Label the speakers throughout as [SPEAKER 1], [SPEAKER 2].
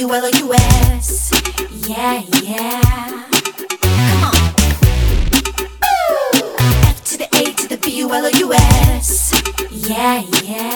[SPEAKER 1] B-U-L-O-U-S. Yeah, yeah. Come on. F to the A to the B-U-L-O-U-S. Yeah, yeah.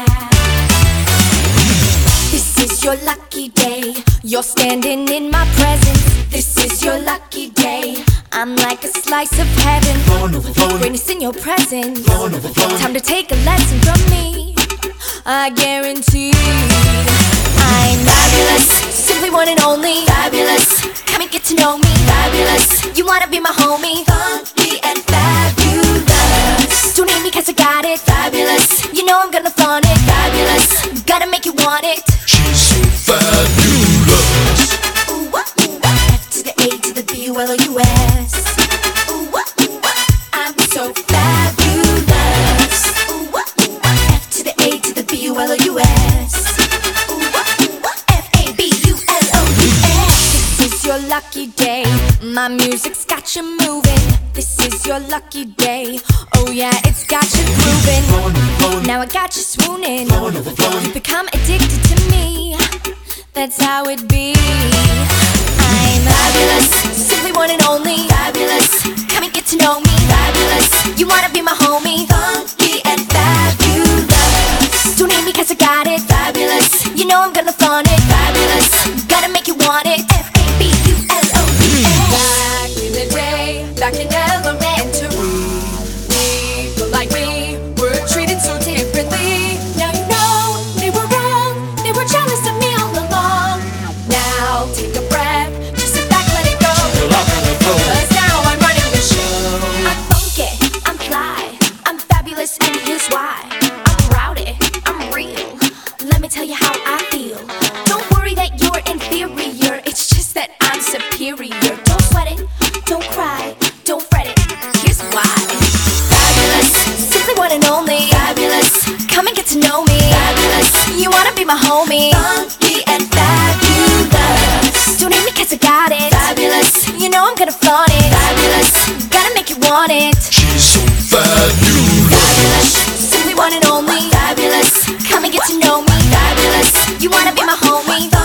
[SPEAKER 1] This is your lucky day. You're standing in my presence. This is your lucky day. I'm like a slice of heaven. Greatness in your presence. Time to take a lesson from me. I guarantee I'm fabulous, simply one and only. Fabulous, come and get to know me. Fabulous, you wanna be my homie. Funky and fabulous. Don't hate me cause I got it. Fabulous, you know I'm gonna flaunt it. Fabulous, gotta make you want it.
[SPEAKER 2] She's so fabulous.
[SPEAKER 1] Ooh, what, ooh, what. F to the A to the B-U-L-O-U-S. Ooh, what, ooh, what. I'm so fabulous. Ooh, what, ooh, what. F to the A to the B-U-L-O-U-S. Your lucky day, my music's got you moving. This is your lucky day, oh yeah, it's got you grooving. Now I got you swooning. You become addicted to me. That's how it be. I'm fabulous, simply one and only. Fabulous, come and get to know me. Fabulous, you wanna be my homie. Funky and fabulous. Don't hate me cause I got it. Fabulous, you know I'm gonna flaunt it. Fabulous, gotta make you want it.
[SPEAKER 3] Back in the day, back in elementary, people like me were treated so differently. Now you know they were wrong, they were jealous of me all along. Now take a breath, just sit back, let it go. Cause now I'm running the show.
[SPEAKER 1] I'm funky, I'm fly, I'm fabulous, and here's why. I'm rowdy, I'm real, let me tell you how I feel. Don't worry that you're inferior, it's just that I'm superior. Don't sweat it, don't cry, don't fret it, here's why. Fabulous, simply one and only. Fabulous, come and get to know me. Fabulous, you wanna be my homie. Funky and fabulous. Don't hate me cause I got it. Fabulous, you know I'm gonna flaunt it. Fabulous, gotta make you want it.
[SPEAKER 2] She's so fabulous.
[SPEAKER 1] Fabulous, simply one and only. Fabulous, come and get to know me. Fabulous, you wanna be my homie.